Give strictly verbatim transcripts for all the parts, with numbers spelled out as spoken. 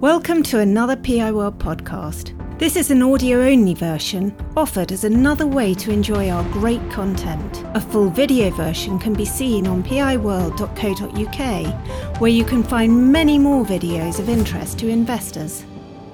Welcome to another P I World podcast. This is an audio-only version offered as another way to enjoy our great content. A full video version can be seen on p i world dot co dot u k, where you can find many more videos of interest to investors.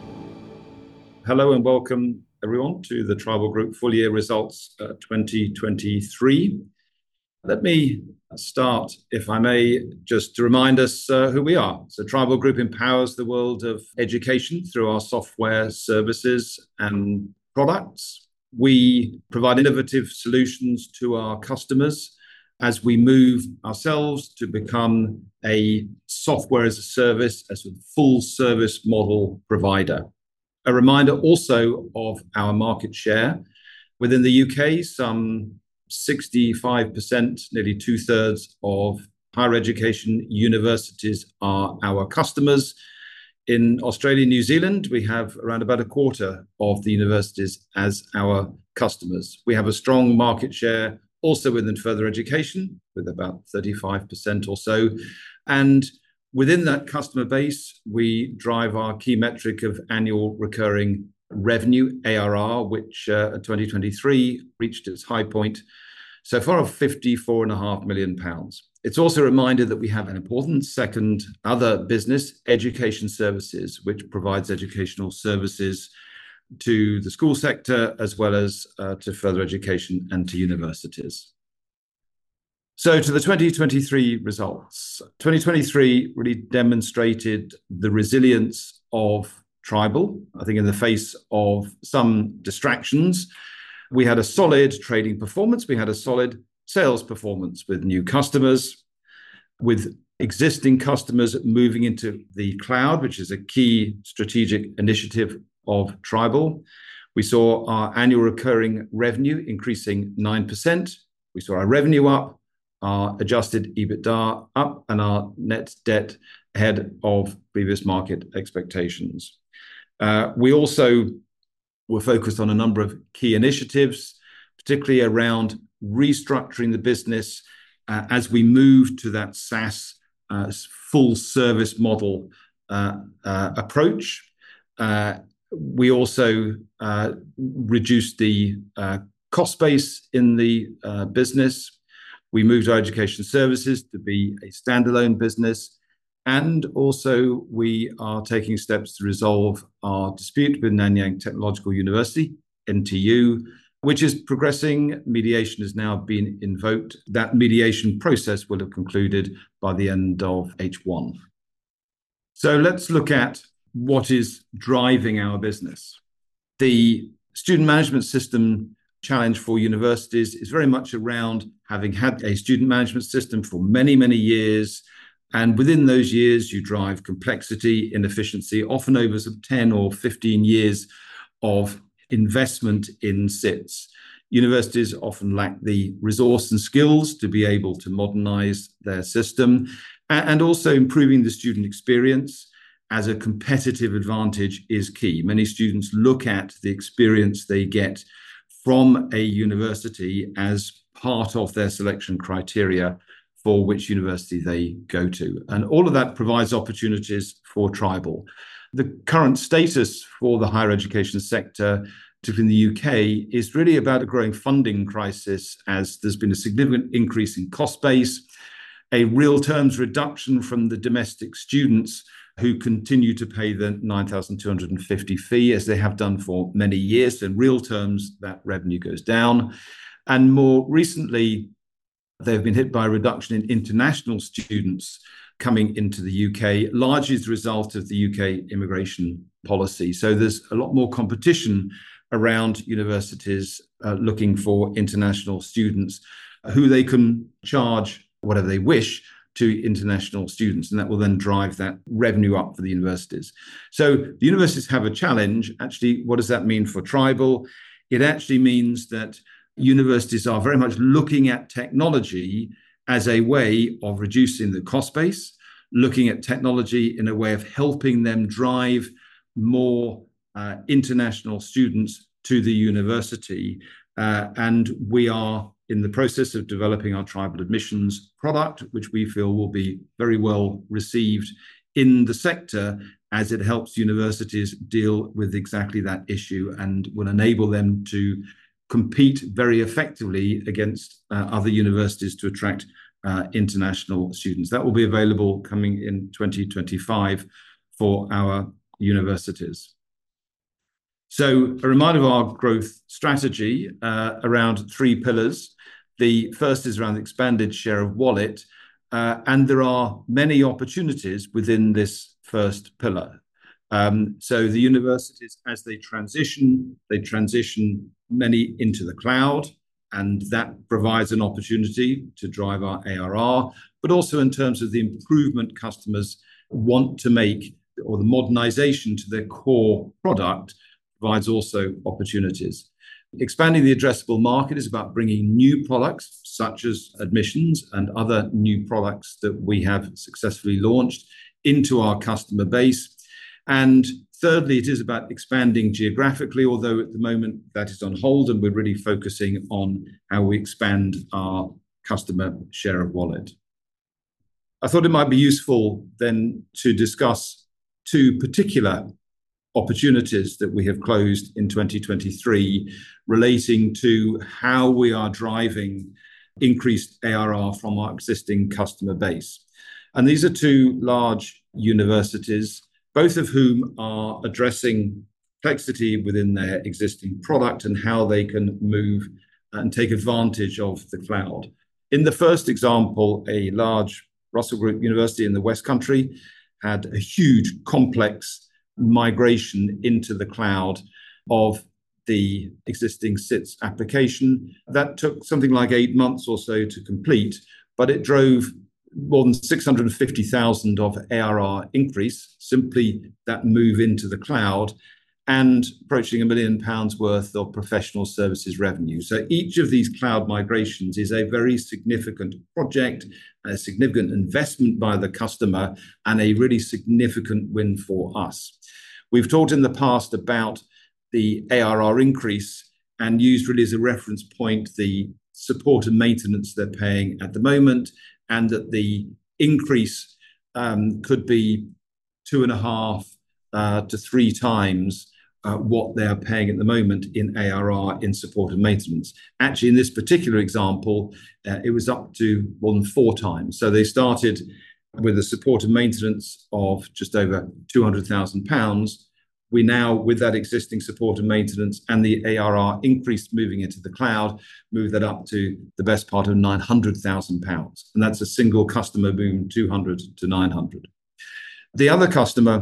Hello and welcome everyone to the Tribal Group full year results uh, twenty twenty-three. Let me start, if I may, just to remind us uh, who we are. So Tribal Group empowers the world of education through our software services and products. We provide innovative solutions to our customers as we move ourselves to become a software as a service, as a full service model provider. A reminder also of our market share. Within the U K, some sixty-five percent, nearly two-thirds of higher education universities are our customers. In Australia and New Zealand, we have around about a quarter of the universities as our customers. We have a strong market share also within further education, with about thirty-five percent or so. And within that customer base, we drive our key metric of annual recurring revenue, A R R, which uh, twenty twenty-three reached its high point so far of fifty-four point five million pounds. It's also a reminder that we have an important second other business, education services, which provides educational services to the school sector as well as uh, to further education and to universities. So to the twenty twenty-three results. twenty twenty-three really demonstrated the resilience of Tribal. I think in the face of some distractions, we had a solid trading performance. We had a solid sales performance with new customers, with existing customers moving into the cloud, which is a key strategic initiative of Tribal. We saw our annual recurring revenue increasing nine percent. We saw our revenue up, our adjusted EBITDA up, and our net debt ahead of previous market expectations. Uh, we also were focused on a number of key initiatives, particularly around restructuring the business uh, as we move to that SaaS uh, full service model uh, uh, approach. Uh, we also uh, reduced the uh, cost base in the uh, business. We moved our education services to be a standalone business. And also, we are taking steps to resolve our dispute with Nanyang Technological University, N T U, which is progressing. Mediation has now been invoked. That mediation process will have concluded by the end of H one. So let's look at what is driving our business. The student management system challenge for universities is very much around having had a student management system for many, many years. And within those years, you drive complexity, inefficiency, often over some ten or fifteen years of investment in S I Ts. Universities often lack the resource and skills to be able to modernize their system, and also improving the student experience as a competitive advantage is key. Many students look at the experience they get from a university as part of their selection criteria for which university they go to. And all of that provides opportunities for Tribal. The current status for the higher education sector, particularly in the U K, is really about a growing funding crisis as there's been a significant increase in cost base, a real terms reduction from the domestic students who continue to pay the nine thousand two hundred fifty fee as they have done for many years. So in real terms, that revenue goes down. And more recently, they've been hit by a reduction in international students coming into the U K, largely as a result of the U K immigration policy. So there's a lot more competition around universities uh, looking for international students who they can charge whatever they wish to international students, and that will then drive that revenue up for the universities. So the universities have a challenge. Actually, what does that mean for Tribal? It actually means that universities are very much looking at technology as a way of reducing the cost base, looking at technology in a way of helping them drive more uh, international students to the university. Uh, and we are in the process of developing our Tribal Admissions product, which we feel will be very well received in the sector as it helps universities deal with exactly that issue and will enable them to compete very effectively against uh, other universities to attract uh, international students. That will be available coming in twenty twenty-five for our universities. So a reminder of our growth strategy uh, around three pillars. The first is around expanded share of wallet, uh, and there are many opportunities within this first pillar. Um, so the universities, as they transition, they transition many into the cloud, and that provides an opportunity to drive our A R R, but also in terms of the improvement customers want to make, or the modernization to their core product provides also opportunities. Expanding the addressable market is about bringing new products such as admissions and other new products that we have successfully launched into our customer base. And thirdly, it is about expanding geographically, although at the moment that is on hold, and we're really focusing on how we expand our customer share of wallet. I thought it might be useful then to discuss two particular opportunities that we have closed in twenty twenty-three relating to how we are driving increased A R R from our existing customer base. And these are two large universities, both of whom are addressing complexity within their existing product and how they can move and take advantage of the cloud. In the first example, a large Russell Group university in the West Country had a huge, complex migration into the cloud of the existing S I T S application. That took something like eight months or so to complete, but it drove more than six hundred fifty thousand of A R R increase, simply that move into the cloud, and approaching a million pounds worth of professional services revenue. So each of these cloud migrations is a very significant project, a significant investment by the customer, and a really significant win for us. We've talked in the past about the A R R increase and used really as a reference point the support and maintenance they're paying at the moment, and that the increase um, could be two and a half uh, to three times uh, what they are paying at the moment in A R R in support and maintenance. Actually, in this particular example, uh, it was up to more than four times. So they started with a support and maintenance of just over two hundred thousand pounds. We now, with that existing support and maintenance and the A R R increase moving into the cloud, move that up to the best part of nine hundred thousand pounds. And that's a single customer moving two hundred to nine hundred. The other customer,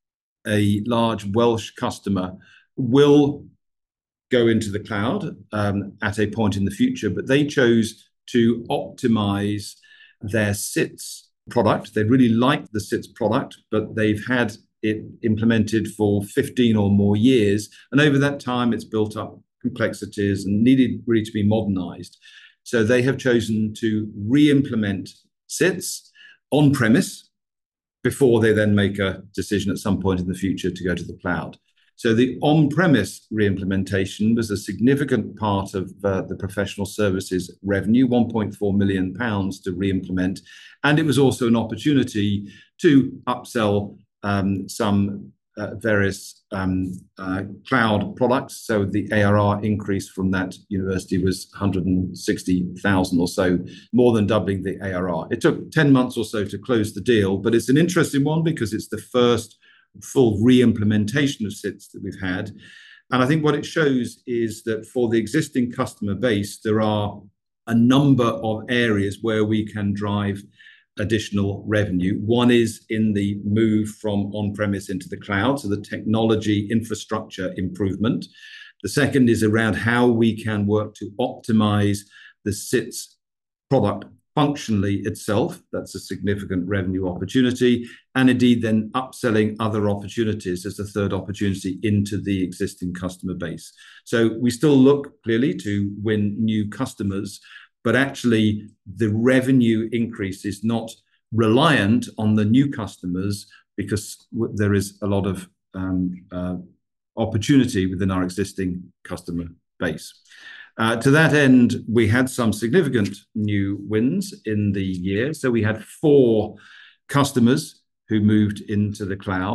a large Welsh customer, will go into the cloud um, at a point in the future, but they chose to optimize their S I T S product. They really liked the S I T S product, but they've had it implemented for fifteen or more years. And over that time, it's built up complexities and needed really to be modernized. So they have chosen to re-implement S I T S on-premise before they then make a decision at some point in the future to go to the cloud. So the on-premise re-implementation was a significant part of uh, the professional services revenue, one point four million pounds to re-implement. And it was also an opportunity to upsell um, some uh, various um, uh, cloud products. So the A R R increase from that university was one hundred sixty thousand or so, more than doubling the A R R. It took ten months or so to close the deal, but it's an interesting one because it's the first full re-implementation of S I T S that we've had. And I think what it shows is that for the existing customer base, there are a number of areas where we can drive additional revenue. One is in the move from on-premise into the cloud, so the technology infrastructure improvement. The second is around how we can work to optimize the S I T S product functionally itself. That's a significant revenue opportunity. And indeed then upselling other opportunities as the third opportunity into the existing customer base. So we still look clearly to win new customers, but actually the revenue increase is not reliant on the new customers because there is a lot of um, uh, opportunity within our existing customer base. Uh, to that end, we had some significant new wins in the year. So we had four customers who moved into the cloud.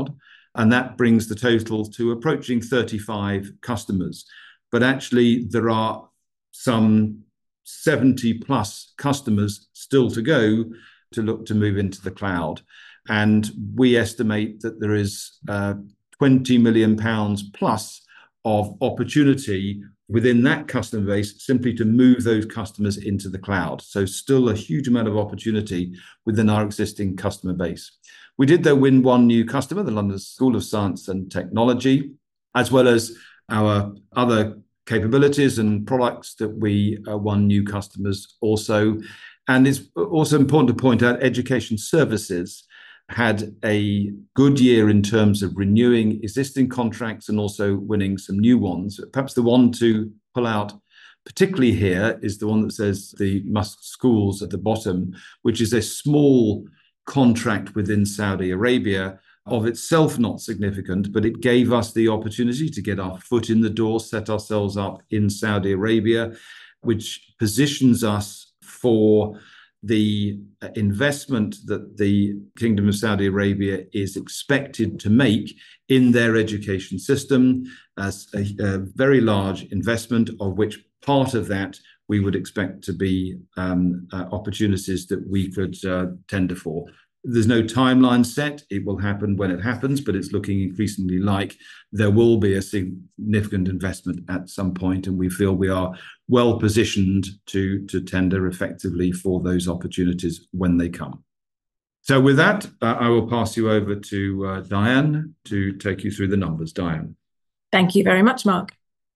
and that brings the total to approaching thirty-five customers. But actually, there are some seventy plus customers still to go to look to move into the cloud. And we estimate that there is uh, twenty million pounds plus of opportunity within that customer base simply to move those customers into the cloud. So still a huge amount of opportunity within our existing customer base. We did, though, win one new customer, the London School of Science and Technology, as well as our other capabilities and products that we uh, won new customers also. And it's also important to point out education services had a good year in terms of renewing existing contracts and also winning some new ones. Perhaps the one to pull out particularly here is the one that says the Musk Schools at the bottom, which is a small contract within Saudi Arabia, of itself not significant, but it gave us the opportunity to get our foot in the door, set ourselves up in Saudi Arabia, which positions us for the investment that the Kingdom of Saudi Arabia is expected to make in their education system, as a, a very large investment, of which part of that we would expect to be um, uh, opportunities that we could uh, tender for. There's no timeline set. It will happen when it happens, but it's looking increasingly like there will be a significant investment at some point, and we feel we are well positioned to, to tender effectively for those opportunities when they come. So with that, uh, I will pass you over to uh, Diane to take you through the numbers. Diane. Thank you very much, Mark.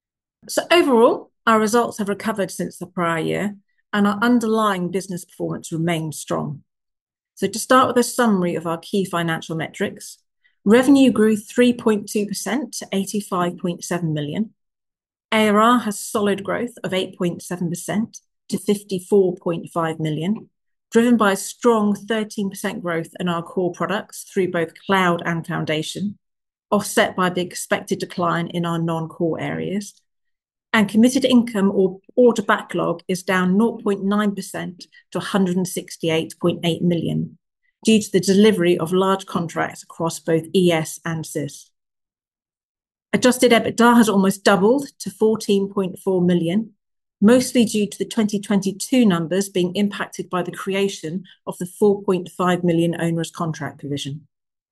So overall, our results have recovered since the prior year, and our underlying business performance remains strong. So to start with a summary of our key financial metrics, revenue grew three point two percent to eighty-five point seven million. A R R has solid growth of eight point seven percent to fifty-four point five million, driven by strong thirteen percent growth in our core products through both cloud and foundation, offset by the expected decline in our non-core areas. And committed income or order backlog is down zero point nine percent to one hundred sixty-eight point eight million due to the delivery of large contracts across both E S and S I S. Adjusted EBITDA has almost doubled to fourteen point four million, mostly due to the twenty twenty-two numbers being impacted by the creation of the four point five million onerous contract provision.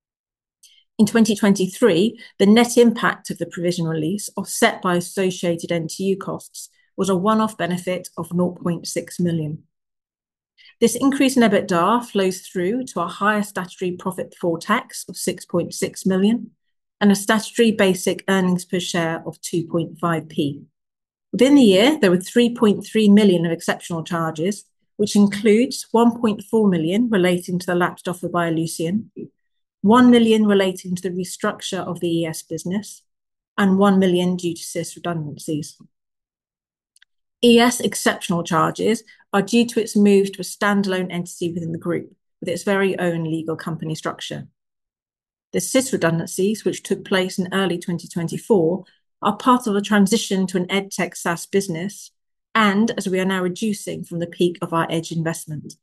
In twenty twenty-three, the net impact of the provision release, offset by associated N T U costs, was a one-off benefit of zero point six million. This increase in EBITDA flows through to a higher statutory profit before tax of six point six million and a statutory basic earnings per share of two point five p. Within the year, there were three point three million of exceptional charges, which includes one point four million relating to the lapsed offer by Ellucian, one million relating to the restructure of the E S business, and one million due to S I S redundancies. E S exceptional charges are due to its move to a standalone entity within the group, with its very own legal company structure. The S I S redundancies, which took place in early twenty twenty-four, are part of a transition to an EdTech SaaS business, and as we are now reducing from the peak of our Edge investment.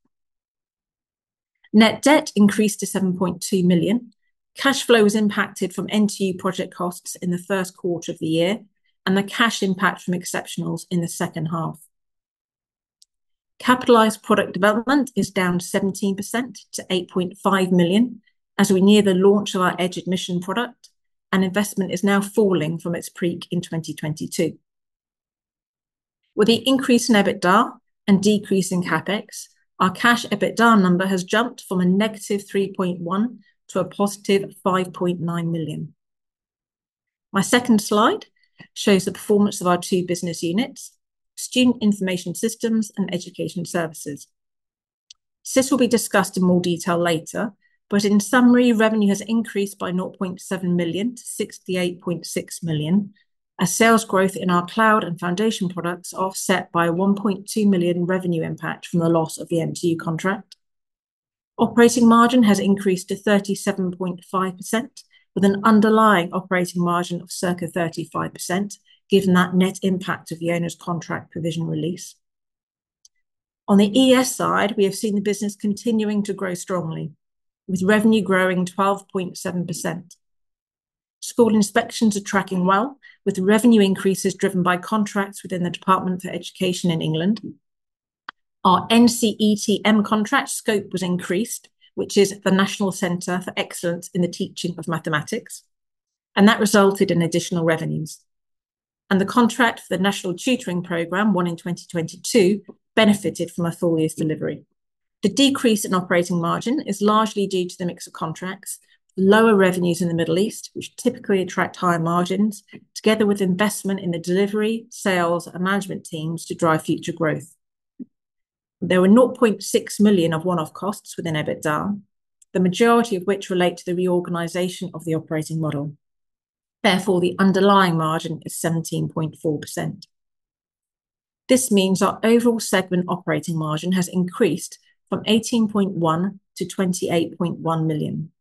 Net debt increased to seven point two million. Cash flow was impacted from N T U project costs in the first quarter of the year and the cash impact from exceptionals in the second half. Capitalised product development is down seventeen percent to eight point five million as we near the launch of our Edge Admission product, and investment is now falling from its peak in twenty twenty-two. With the increase in EBITDA and decrease in CapEx, our cash EBITDA number has jumped from a negative three point one to a positive five point nine million. My second slide shows the performance of our two business units, Student Information Systems and Education Services. S I S will be discussed in more detail later, but in summary, revenue has increased by zero point seven million to sixty-eight point six million, as sales growth in our cloud and foundation products are offset by a one point two million revenue impact from the loss of the N T U contract. Operating margin has increased to thirty-seven point five percent, with an underlying operating margin of circa thirty-five percent, given that net impact of the owner's contract provision release. On the E S side, we have seen the business continuing to grow strongly, with revenue growing twelve point seven percent. School inspections are tracking well, with revenue increases driven by contracts within the Department for Education in England. Our N C E T M contract scope was increased, which is the National Centre for Excellence in the Teaching of Mathematics, and that resulted in additional revenues. And the contract for the National Tutoring Programme, won in twenty twenty-two, benefited from a full year's delivery. The decrease in operating margin is largely due to the mix of contracts, lower revenues in the Middle East, which typically attract higher margins, together with investment in the delivery, sales, and management teams to drive future growth. There were zero point six million of one-off costs within EBITDA, the majority of which relate to the reorganisation of the operating model. Therefore, the underlying margin is seventeen point four percent. This means our overall segment operating margin has increased from eighteen point one to twenty-eight point one million.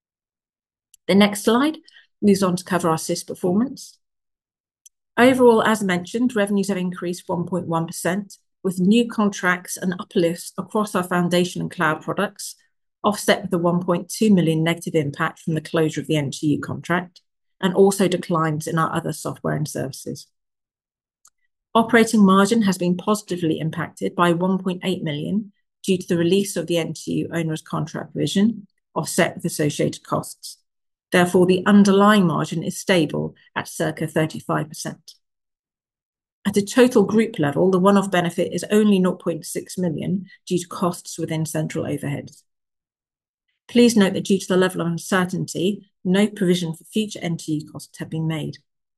The next slide moves on to cover our S I S performance. Overall, as mentioned, revenues have increased one point one percent, with new contracts and uplifts across our foundation and cloud products, offset with a one point two million negative impact from the closure of the N T U contract, and also declines in our other software and services. Operating margin has been positively impacted by one point eight million due to the release of the N T U onerous contract provision, offset with associated costs. Therefore, the underlying margin is stable at circa thirty-five percent. At a total group level, the one-off benefit is only zero point six million due to costs within central overheads. Please note that due to the level of uncertainty, no provision for future N T U costs have been made.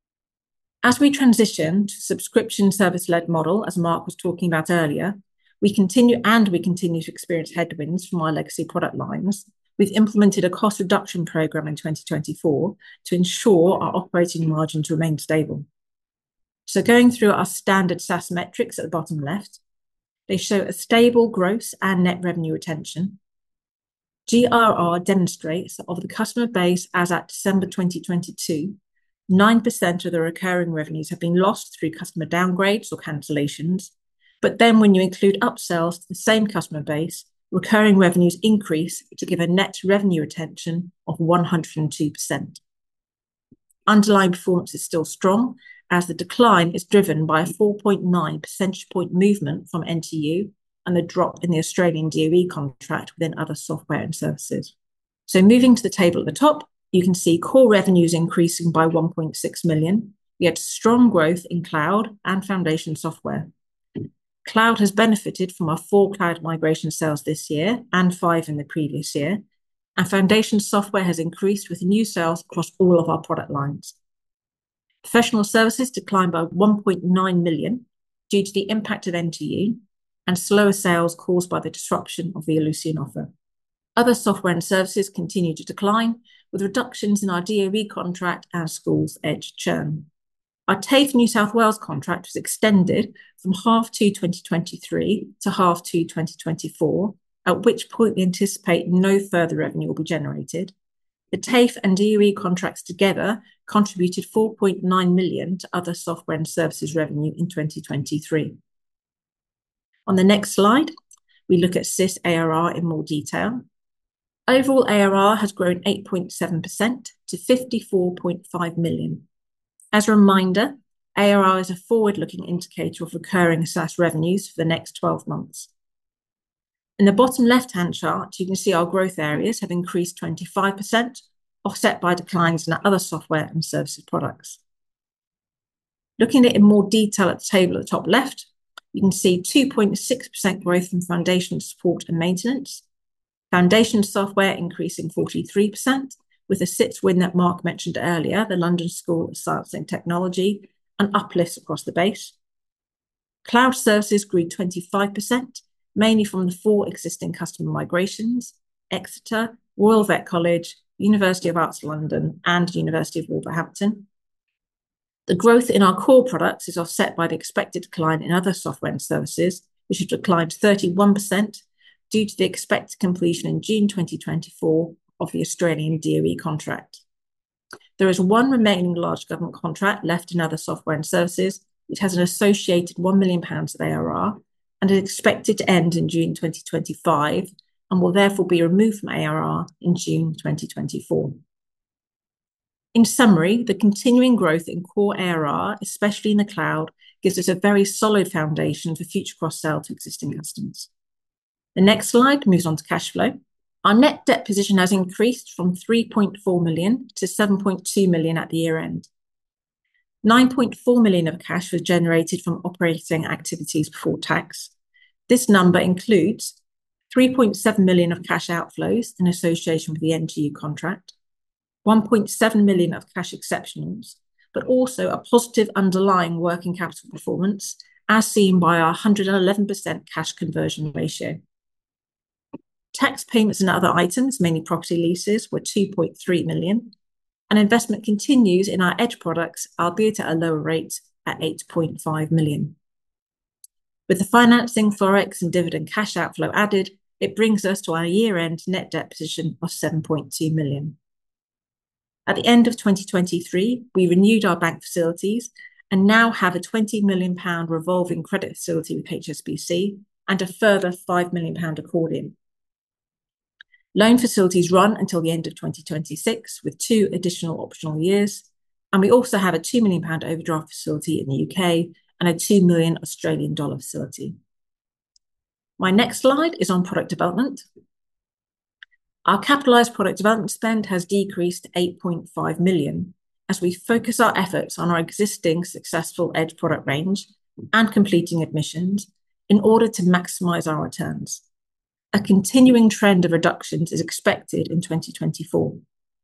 As we transition to subscription service-led model, as Mark was talking about earlier, we continue and we continue to experience headwinds from our legacy product lines. We've implemented a cost reduction program in twenty twenty-four to ensure our operating margins remain stable. So going through our standard SaaS metrics at the bottom left, they show a stable gross and net revenue retention. G R R demonstrates that of the customer base as at December twenty twenty-two, nine percent of the recurring revenues have been lost through customer downgrades or cancellations. But then when you include upsells to the same customer base, recurring revenues increase to give a net revenue retention of one hundred two percent. Underlying performance is still strong, as the decline is driven by a four point nine percentage point movement from N T U and the drop in the Australian D O E contract within other software and services. So moving to the table at the top, you can see core revenues increasing by one point six million. We had strong growth in cloud and foundation software. Cloud has benefited from our four cloud migration sales this year and five in the previous year, and foundation software has increased with new sales across all of our product lines. Professional services declined by one point nine million due to the impact of N T U and slower sales caused by the disruption of the Ellucian offer. Other software and services continue to decline, with reductions in our D O E contract and Schools Edge churn. Our TAFE New South Wales contract was extended from half two twenty twenty-three to half two twenty twenty-four, at which point we anticipate no further revenue will be generated. The TAFE and D O E contracts together contributed four point nine million to other software and services revenue in twenty twenty-three. On the next slide, we look at S I S A R R in more detail. Overall A R R has grown eight point seven percent to fifty-four point five million. As a reminder, A R R is a forward-looking indicator of recurring SaaS revenues for the next twelve months. In the bottom left-hand chart, you can see our growth areas have increased twenty-five percent, offset by declines in our other software and services products. Looking at it in more detail at the table at the top left, you can see two point six percent growth from foundation support and maintenance, foundation software increasing forty-three percent, with a S I T S win that Mark mentioned earlier, the London School of Science and Technology, and uplifts across the base. Cloud services grew twenty-five percent, mainly from the four existing customer migrations: Exeter, Royal Vet College, University of Arts London, and University of Wolverhampton. The growth in our core products is offset by the expected decline in other software and services, which have declined thirty-one percent due to the expected completion in June twenty twenty-four of the Australian D O E contract. There is one remaining large government contract left in other software and services, which has an associated one million pounds of A R R and is expected to end in June twenty twenty-five and will therefore be removed from A R R in June twenty twenty-four. In summary, the continuing growth in core A R R, especially in the cloud, gives us a very solid foundation for future cross-sell to existing customers. The next slide moves on to cash flow. Our net debt position has increased from three point four million to seven point two million at the year end. nine point four million of cash was generated from operating activities before tax. This number includes three point seven million of cash outflows in association with the N G U contract, one point seven million of cash exceptionals, but also a positive underlying working capital performance, as seen by our one hundred eleven percent cash conversion ratio. Tax payments and other items, mainly property leases, were two point three million, and investment continues in our edge products, albeit at a lower rate, at eight point five million. With the financing, forex and dividend cash outflow added, it brings us to our year-end net debt position of seven point two million. At the end of twenty twenty-three, we renewed our bank facilities and now have a twenty million pounds revolving credit facility with H S B C and a further five million pounds accordion. Loan facilities run until the end of twenty twenty-six with two additional optional years, and we also have a two million pounds overdraft facility in the U K and a two million Australian dollar facility. My next slide is on product development. Our capitalised product development spend has decreased to eight point five million as we focus our efforts on our existing successful Edge product range and completing admissions in order to maximise our returns. A continuing trend of reductions is expected in twenty twenty-four.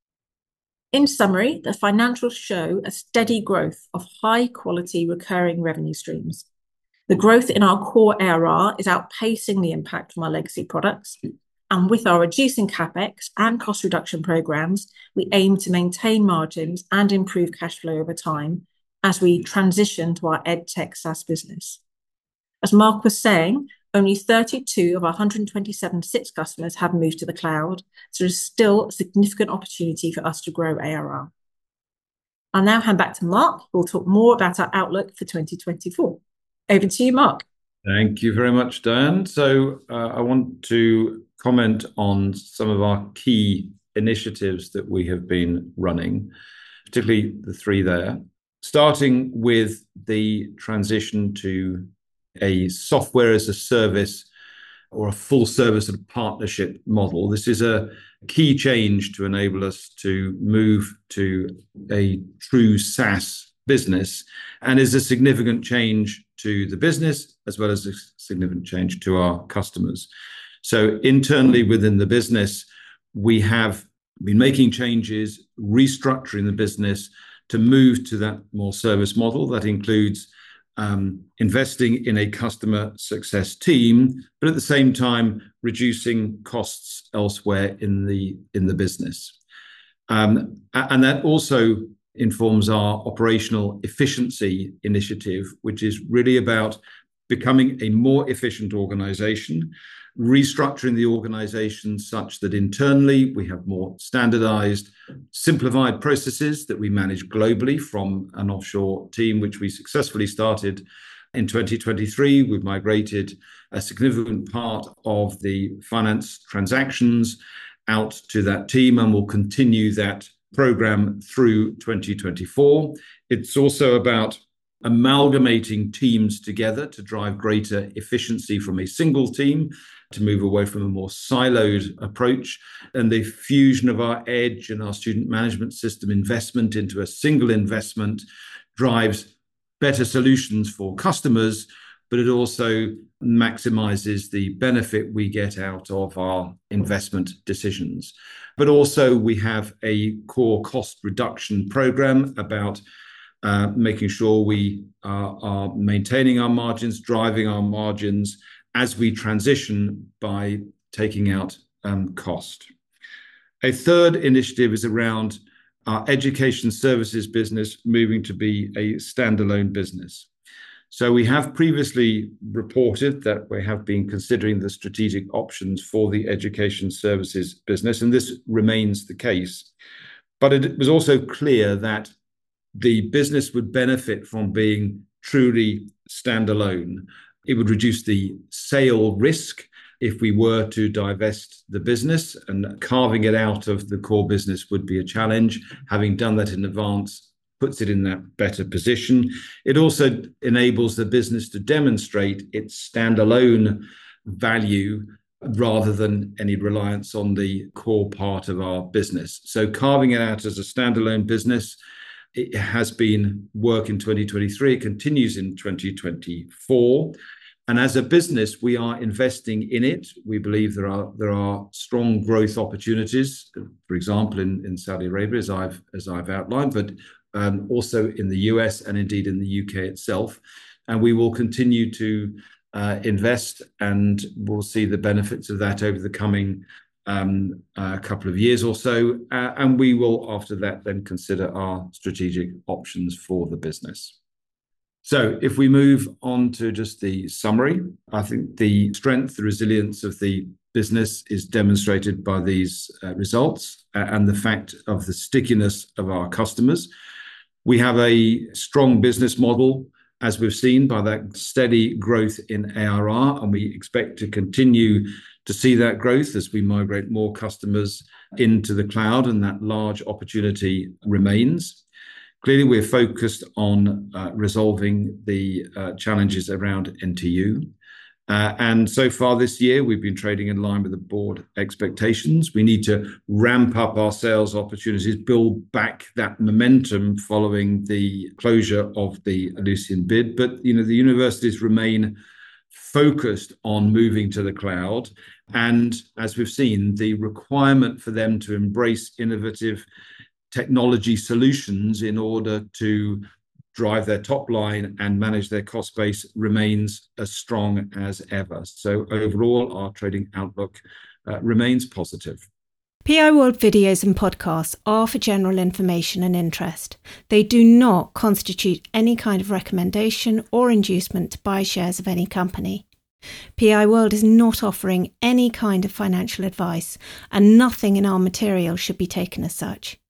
In summary, the financials show a steady growth of high-quality recurring revenue streams. The growth in our core A R R is outpacing the impact from our legacy products, and with our reducing CapEx and cost reduction programs, we aim to maintain margins and improve cash flow over time as we transition to our EdTech SaaS business. As Mark was saying, only thirty-two of our one hundred twenty-seven S I T S customers have moved to the cloud, so there's still a significant opportunity for us to grow A R R. I'll now hand back to Mark, who will talk more about our outlook for twenty twenty-four. Over to you, Mark. Thank you very much, Diane. So uh, I want to comment on some of our key initiatives that we have been running, particularly the three there, starting with the transition to a software as a service or a full service and partnership model. This is a key change to enable us to move to a true SaaS business and is a significant change to the business as well as a significant change to our customers. So internally within the business, we have been making changes, restructuring the business to move to that more service model. That includes Um, investing in a customer success team, but at the same time reducing costs elsewhere in the in the business. Um, and that also informs our operational efficiency initiative, which is really about becoming a more efficient organization, restructuring the organization such that internally we have more standardized, simplified processes that we manage globally from an offshore team, which we successfully started in twenty twenty-three. We've migrated a significant part of the finance transactions out to that team and will continue that program through twenty twenty-four. It's also about amalgamating teams together to drive greater efficiency from a single team, to move away from a more siloed approach, and the fusion of our Edge and our student management system investment into a single investment drives better solutions for customers, but it also maximizes the benefit we get out of our investment decisions. But also we have a core cost reduction program about Uh, making sure we uh, are maintaining our margins, driving our margins as we transition by taking out um, cost. A third initiative is around our education services business moving to be a standalone business. So we have previously reported that we have been considering the strategic options for the education services business, and this remains the case. But it was also clear that the business would benefit from being truly standalone. It would reduce the sale risk if we were to divest the business, and carving it out of the core business would be a challenge. Having done that in advance puts it in that better position. It also enables the business to demonstrate its standalone value rather than any reliance on the core part of our business. So carving it out as a standalone business, it has been work in twenty twenty-three, it continues in twenty twenty-four. And as a business, we are investing in it. We believe there are there are strong growth opportunities, for example, in, in Saudi Arabia, as I've as I've outlined, but um, also in the U S and indeed in the U K itself. And we will continue to uh, invest, and we'll see the benefits of that over the coming um, uh, couple of years or so. Uh, and we will, after that, then consider our strategic options for the business. So if we move on to just the summary, I think the strength, the resilience of the business is demonstrated by these uh, results uh, and the fact of the stickiness of our customers. We have a strong business model, as we've seen by that steady growth in A R R, and we expect to continue to see that growth as we migrate more customers into the cloud, and that large opportunity remains. Clearly, we're focused on uh, resolving the uh, challenges around N T U. Uh, and so far this year, we've been trading in line with the board expectations. We need to ramp up our sales opportunities, build back that momentum following the closure of the Ellucian bid. But, you know, the universities remain focused on moving to the cloud. And as we've seen, the requirement for them to embrace innovative technology solutions in order to drive their top line and manage their cost base remains as strong as ever. So overall, our trading outlook uh, remains positive. P I World videos and podcasts are for general information and interest. They do not constitute any kind of recommendation or inducement to buy shares of any company. P I World is not offering any kind of financial advice, and nothing in our material should be taken as such.